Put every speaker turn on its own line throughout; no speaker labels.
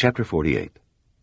Chapter 48.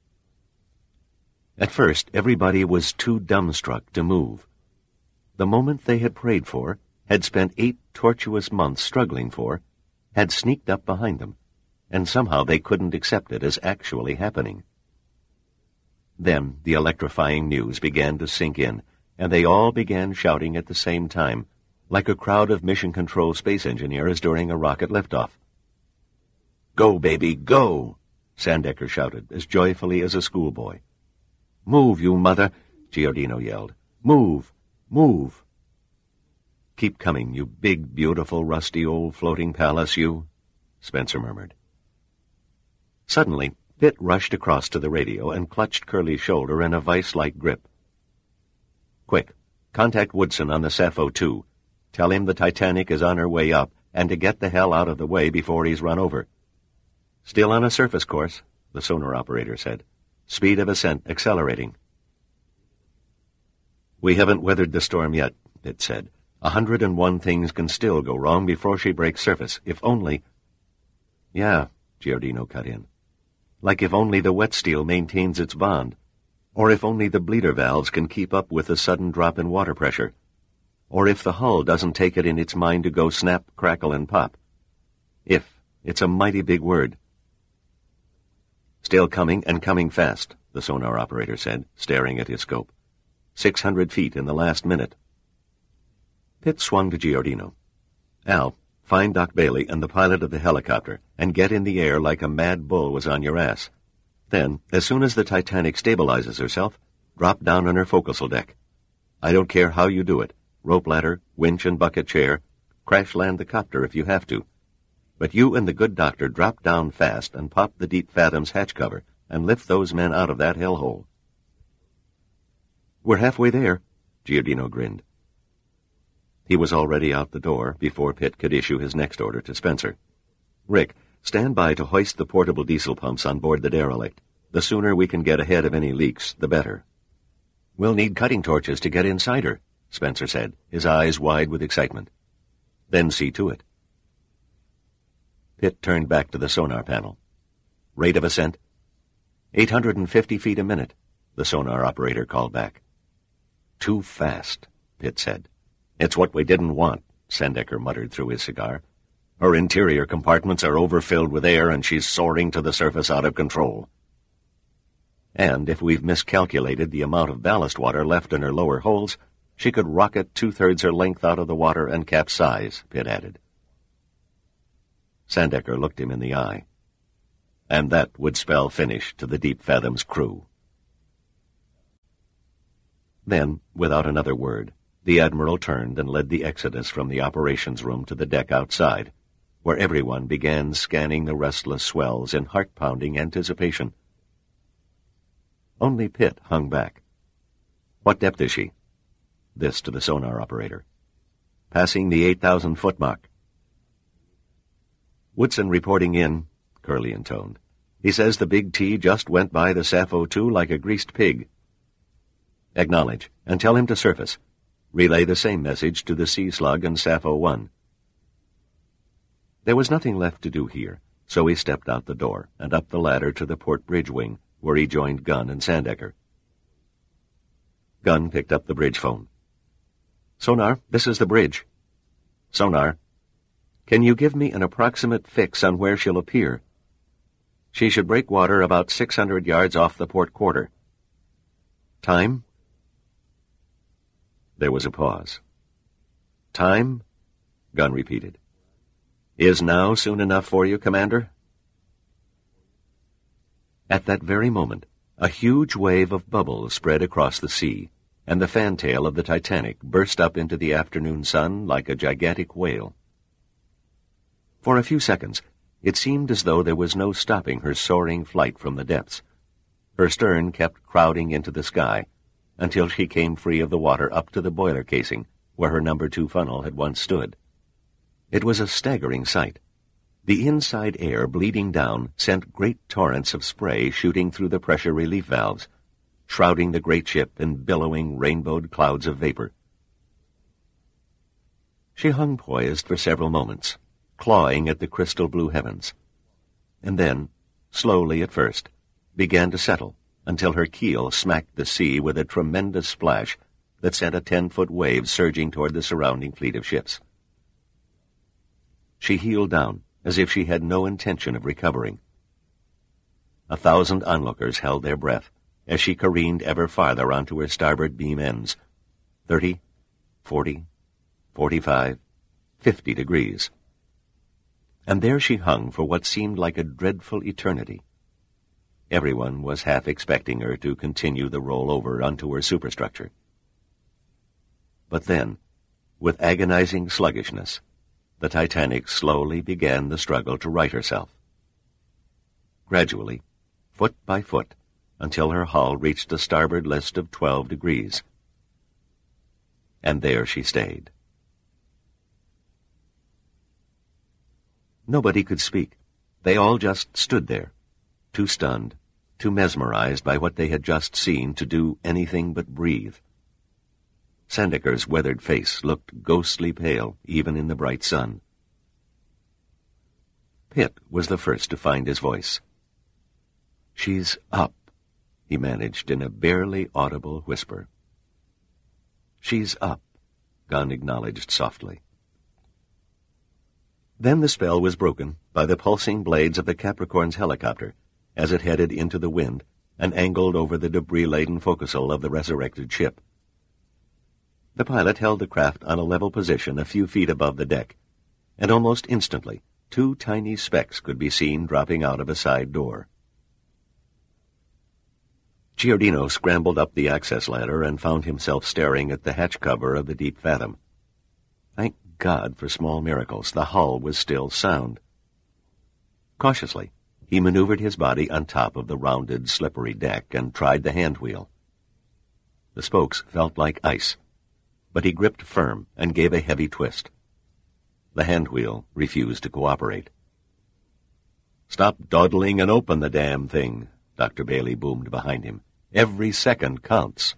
At first, everybody was too dumbstruck to move. The moment they had prayed for, had spent 8 tortuous months struggling for, had sneaked up behind them, and somehow they couldn't accept it as actually happening. Then the electrifying news began to sink in, and they all began shouting at the same time, like a crowd of Mission Control space engineers during a rocket liftoff. "Go, baby, go!" Sandecker shouted, as joyfully as a schoolboy. "Move, you mother!" Giordino yelled. "Move! Move!" "Keep coming, you big, beautiful, rusty old floating palace, you," Spencer murmured. Suddenly, Pitt rushed across to the radio and clutched Curly's shoulder in a vice-like grip. "Quick, contact Woodson on the Sappho 2. Tell him the Titanic is on her way up, and to get the hell out of the way before he's run over." "Still on a surface course," the sonar operator said. "Speed of ascent accelerating." "We haven't weathered the storm yet," Pitt said. 101 things can still go wrong before she breaks surface, if only—" "Yeah," Giordino cut in. "Like if only the wet steel maintains its bond, or if only the bleeder valves can keep up with the sudden drop in water pressure, or if the hull doesn't take it in its mind to go snap, crackle, and pop. If, it's a mighty big word." "Still coming, and coming fast," the sonar operator said, staring at his scope. 600 feet in the last minute. Pitt swung to Giordino. "Al, find Doc Bailey and the pilot of the helicopter, and get in the air like a mad bull was on your ass. Then, as soon as the Titanic stabilizes herself, drop down on her forecastle deck. I don't care how you do it, rope ladder, winch and bucket chair, crash land the copter if you have to. But you and the good doctor drop down fast and pop the Deep Fathom's hatch cover and lift those men out of that hellhole." "We're halfway there," Giordino grinned. He was already out the door before Pitt could issue his next order to Spencer. "Rick, stand by to hoist the portable diesel pumps on board the derelict. The sooner we can get ahead of any leaks, the better." "We'll need cutting torches to get inside her," Spencer said, his eyes wide with excitement. "Then see to it." Pitt turned back to the sonar panel. "Rate of ascent?" 850 feet a minute, the sonar operator called back. "Too fast," Pitt said. "It's what we didn't want," Sandecker muttered through his cigar. "Her interior compartments are overfilled with air, and she's soaring to the surface out of control. And if we've miscalculated the amount of ballast water left in her lower holds, she could rocket 2/3 her length out of the water and capsize," Pitt added. Sandecker looked him in the eye. "And that would spell finish to the Deep Fathom's crew." Then, without another word, the Admiral turned and led the Exodus from the operations room to the deck outside, where everyone began scanning the restless swells in heart-pounding anticipation. Only Pitt hung back. "What depth is she?" This to the sonar operator. "Passing the 8,000-foot mark." "Woodson reporting in," Curly intoned. "He says the Big T just went by the Sappho 2 like a greased pig." "Acknowledge, and tell him to surface. Relay the same message to the Sea Slug and Sappho 1. There was nothing left to do here, so he stepped out the door and up the ladder to the port bridge wing, where he joined Gunn and Sandecker. Gunn picked up the bridge phone. "Sonar, this is the bridge." "Sonar, can you give me an approximate fix on where she'll appear?" "She should break water about 600 yards off the port quarter." "Time?" There was a pause. "Time?" Gunn repeated. "Is now soon enough for you, Commander?" At that very moment, a huge wave of bubbles spread across the sea, and the fantail of the Titanic burst up into the afternoon sun like a gigantic whale. For a few seconds, it seemed as though there was no stopping her soaring flight from the depths. Her stern kept crowding into the sky, until she came free of the water up to the boiler casing, where her No. 2 funnel had once stood. It was a staggering sight. The inside air bleeding down sent great torrents of spray shooting through the pressure relief valves, shrouding the great ship in billowing rainbowed clouds of vapor. She hung poised for several moments, clawing at the crystal blue heavens. And then, slowly at first, began to settle until her keel smacked the sea with a tremendous splash that sent a 10-foot wave surging toward the surrounding fleet of ships. She heeled down as if she had no intention of recovering. 1,000 onlookers held their breath as she careened ever farther onto her starboard beam ends, 30, 40, 45, 50 degrees. And there she hung for what seemed like a dreadful eternity. Everyone was half expecting her to continue the roll over onto her superstructure. But then, with agonizing sluggishness, the Titanic slowly began the struggle to right herself. Gradually, foot by foot, until her hull reached a starboard list of 12 degrees. And there she stayed. Nobody could speak. They all just stood there, too stunned, too mesmerized by what they had just seen to do anything but breathe. Sandeker's weathered face looked ghostly pale even in the bright sun. Pitt was the first to find his voice. "She's up," he managed in a barely audible whisper. "She's up," Gunn acknowledged softly. Then the spell was broken by the pulsing blades of the Capricorn's helicopter as it headed into the wind and angled over the debris-laden forecastle of the resurrected ship. The pilot held the craft on a level position a few feet above the deck, and almost instantly 2 tiny specks could be seen dropping out of a side door. Giordino scrambled up the access ladder and found himself staring at the hatch cover of the Deep Fathom. Thank God for small miracles, the hull was still sound. Cautiously, he maneuvered his body on top of the rounded, slippery deck and tried the handwheel. The spokes felt like ice, but he gripped firm and gave a heavy twist. The handwheel refused to cooperate. "Stop dawdling and open the damn thing," Dr. Bailey boomed behind him. "Every second counts."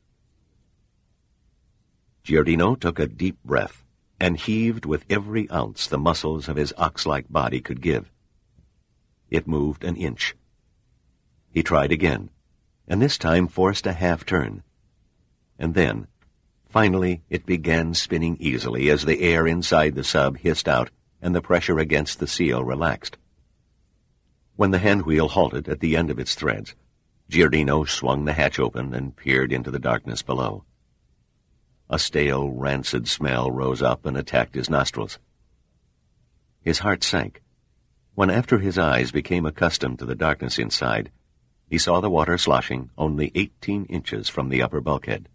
Giordino took a deep breath and heaved with every ounce the muscles of his ox-like body could give. It moved an inch. He tried again, and this time forced a half-turn. And then, finally, it began spinning easily as the air inside the sub hissed out and the pressure against the seal relaxed. When the handwheel halted at the end of its threads, Giordino swung the hatch open and peered into the darkness below. A stale, rancid smell rose up and attacked his nostrils. His heart sank when, after his eyes became accustomed to the darkness inside, he saw the water sloshing only 18 inches from the upper bulkhead.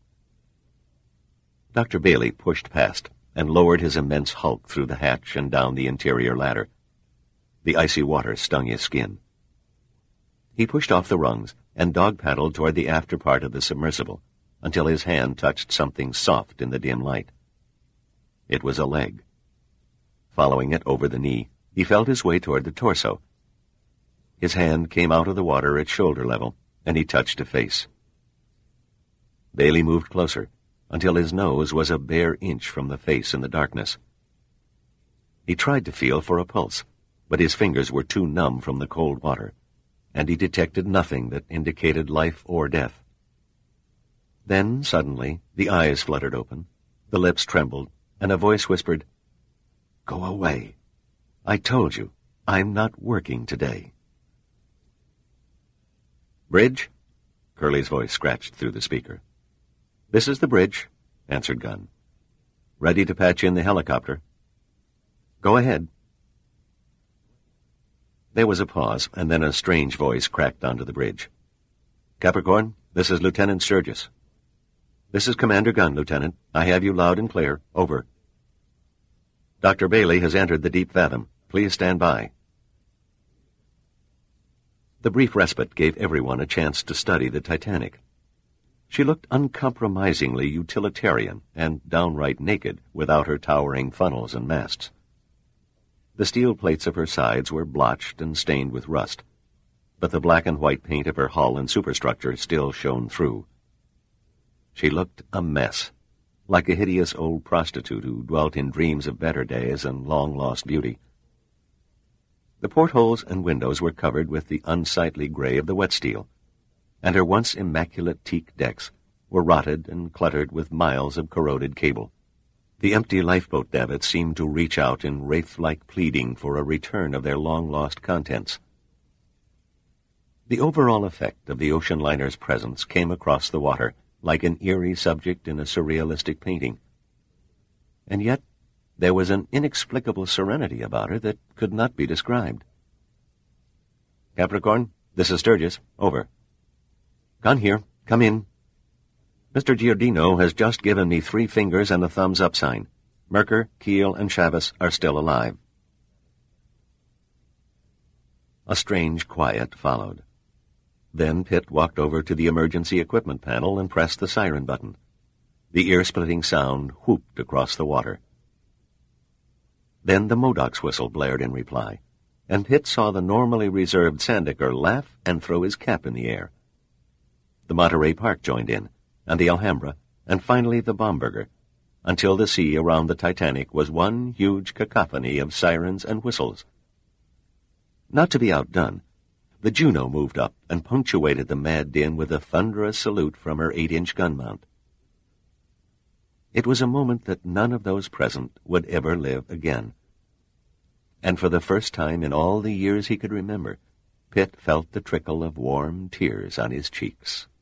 Dr. Bailey pushed past and lowered his immense hulk through the hatch and down the interior ladder. The icy water stung his skin. He pushed off the rungs and dog-paddled toward the after part of the submersible until his hand touched something soft in the dim light. It was a leg. Following it over the knee, he felt his way toward the torso. His hand came out of the water at shoulder level, and he touched a face. Bailey moved closer until his nose was a bare inch from the face in the darkness. He tried to feel for a pulse, but his fingers were too numb from the cold water, and he detected nothing that indicated life or death. Then, suddenly, the eyes fluttered open, the lips trembled, and a voice whispered, "Go away. I told you, I'm not working today." "Bridge?" Curly's voice scratched through the speaker. "This is the bridge," answered Gunn. "Ready to patch in the helicopter." "Go ahead." There was a pause, and then a strange voice cracked onto the bridge. "Capricorn, this is Lieutenant Sturgis." "This is Commander Gunn, Lieutenant. I have you loud and clear. Over." "Dr. Bailey has entered the Deep Fathom. Please stand by." The brief respite gave everyone a chance to study the Titanic. She looked uncompromisingly utilitarian and downright naked without her towering funnels and masts. The steel plates of her sides were blotched and stained with rust, but the black and white paint of her hull and superstructure still shone through. She looked a mess, like a hideous old prostitute who dwelt in dreams of better days and long-lost beauty. The portholes and windows were covered with the unsightly gray of the wet steel, and her once immaculate teak decks were rotted and cluttered with miles of corroded cable. The empty lifeboat davits seemed to reach out in wraith-like pleading for a return of their long-lost contents. The overall effect of the ocean liner's presence came across the water like an eerie subject in a surrealistic painting. And yet there was an inexplicable serenity about her that could not be described. "Capricorn, this is Sturgis. Over." "Con here. Come in." "Mr. Giordino has just given me 3 fingers and a thumbs-up sign. Merker, Keel, and Chavez are still alive." A strange quiet followed. Then Pitt walked over to the emergency equipment panel and pressed the siren button. The ear-splitting sound whooped across the water. Then the Modoc's whistle blared in reply, and Pitt saw the normally reserved Sandecker laugh and throw his cap in the air. The Monterey Park joined in, and the Alhambra, and finally the Baumburger, until the sea around the Titanic was one huge cacophony of sirens and whistles. Not to be outdone, the Juno moved up and punctuated the mad din with a thunderous salute from her 8-inch gun mount. It was a moment that none of those present would ever live again. And for the first time in all the years he could remember, Pitt felt the trickle of warm tears on his cheeks.